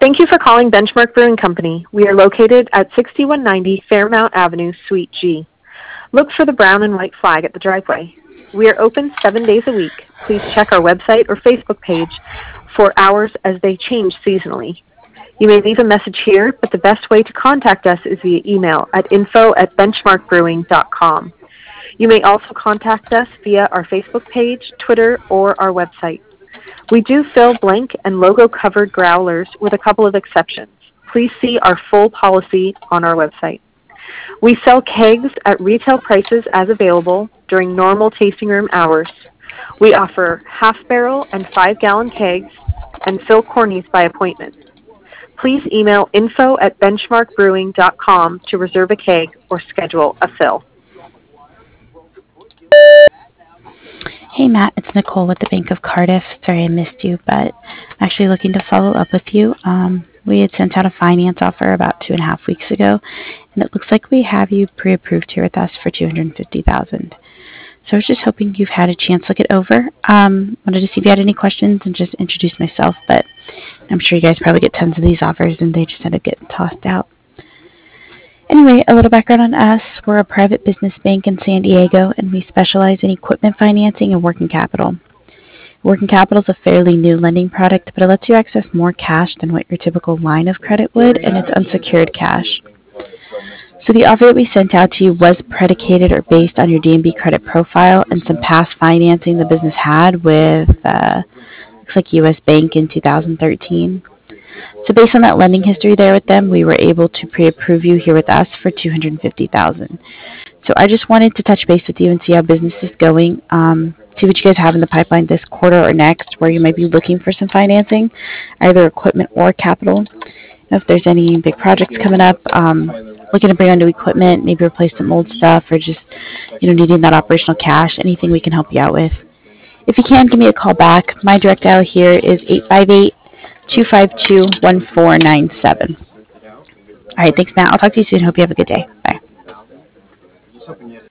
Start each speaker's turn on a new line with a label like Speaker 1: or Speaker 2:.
Speaker 1: Thank you for calling Benchmark Brewing Company. We are located at 6190 Fairmount Avenue, Suite G. Look for the brown and white flag at the driveway. We are open 7 days a week. Please check our website or Facebook page for hours as they change seasonally. You may leave a message here, but the best way to contact us is via email at info@benchmarkbrewing.com. You may also contact us via our Facebook page, Twitter, or our website. We do fill blank and logo-covered growlers with a couple of exceptions. Please see our full policy on our website. We sell kegs at retail prices as available during normal tasting room hours. We offer half-barrel and 5-gallon kegs and fill cornies by appointment. Please email info@benchmarkbrewing.com to reserve a keg or schedule a fill.
Speaker 2: Hey Matt, it's Nicole with the Bank of Cardiff. Sorry I missed you, but I'm actually looking to follow up with you. We had sent out a finance offer about 2.5 weeks ago, and it looks like we have you pre-approved here with us for $250,000. So I was just hoping you've had a chance to look it over. Wanted to see if you had any questions and just introduce myself, but I'm sure you guys probably get tons of these offers and they just end up getting tossed out. Anyway, a little background on us. We're a private business bank in San Diego, and we specialize in equipment financing and working capital. Working capital is a fairly new lending product, but it lets you access more cash than what your typical line of credit would, and it's unsecured cash. So the offer that we sent out to you was predicated or based on your D&B credit profile and some past financing the business had with, looks like U.S. Bank in 2013. So based on that lending history there with them, we were able to pre-approve you here with us for $250,000. So I just wanted to touch base with you and see how business is going. See what you guys have in the pipeline this quarter or next, where you might be looking for some financing, either equipment or capital. If there's any big projects coming up, looking to bring on new equipment, maybe replace some old stuff, or just needing that operational cash, anything we can help you out with. If you can, give me a call back. My direct dial here is 858-252-1497. All right, thanks, Matt. I'll talk to you soon. Hope you have a good day. Bye.